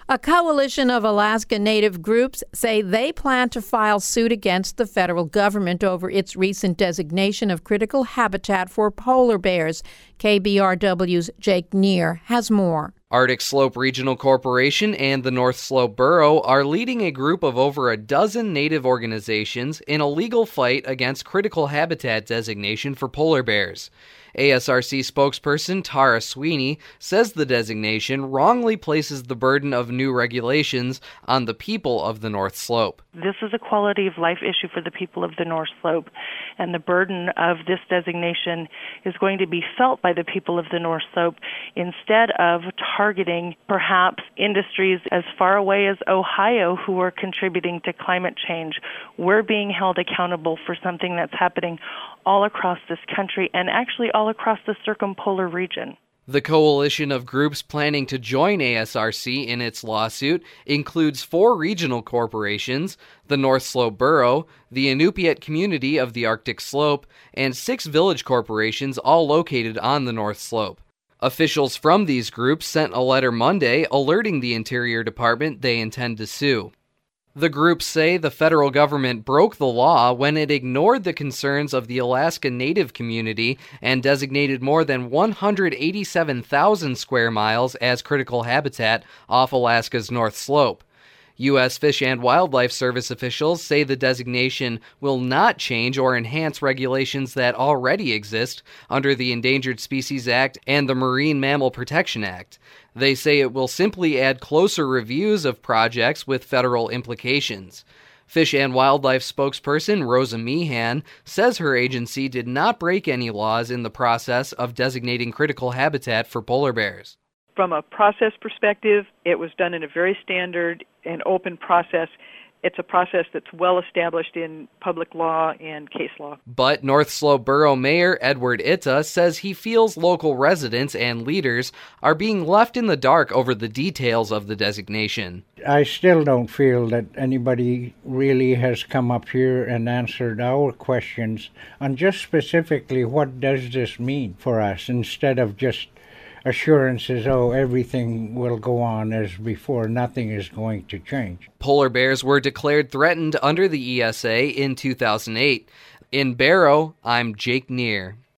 A coalition of Alaska Native groups say they plan to file suit against the federal government over its recent designation of critical habitat for polar bears. KBRW's Jake Neer has more. Arctic Slope Regional Corporation and the North Slope Borough are leading a group of over a dozen Native organizations in a legal fight against critical habitat designation for polar bears. ASRC spokesperson Tara Sweeney says the designation wrongly places the burden of new regulations on the people of the North Slope. This is a quality of life issue for the people of the North Slope, and the burden of this designation is going to be felt by the people of the North Slope instead of targeting perhaps industries as far away as Ohio who are contributing to climate change. We're being held accountable for something that's happening all across this country and actually all across the circumpolar region. The coalition of groups planning to join ASRC in its lawsuit includes 4 regional corporations, the North Slope Borough, the Inupiat community of the Arctic Slope, and 6 village corporations all located on the North Slope. Officials from these groups sent a letter Monday alerting the Interior Department they intend to sue. The groups say the federal government broke the law when it ignored the concerns of the Alaska Native community and designated more than 187,000 square miles as critical habitat off Alaska's North Slope. U.S. Fish and Wildlife Service officials say the designation will not change or enhance regulations that already exist under the Endangered Species Act and the Marine Mammal Protection Act. They say it will simply add closer reviews of projects with federal implications. Fish and Wildlife spokesperson Rosa Meehan says her agency did not break any laws in the process of designating critical habitat for polar bears. From a process perspective, it was done in a very standard and open process. It's a process that's well established in public law and case law. But North Slope Borough Mayor Edward Itta says he feels local residents and leaders are being left in the dark over the details of the designation. I still don't feel that anybody really has come up here and answered our questions on just specifically what does this mean for us, instead of just assurances, everything will go on as before, nothing is going to change. Polar bears were declared threatened under the ESA in 2008. In Barrow, I'm Jake Neer.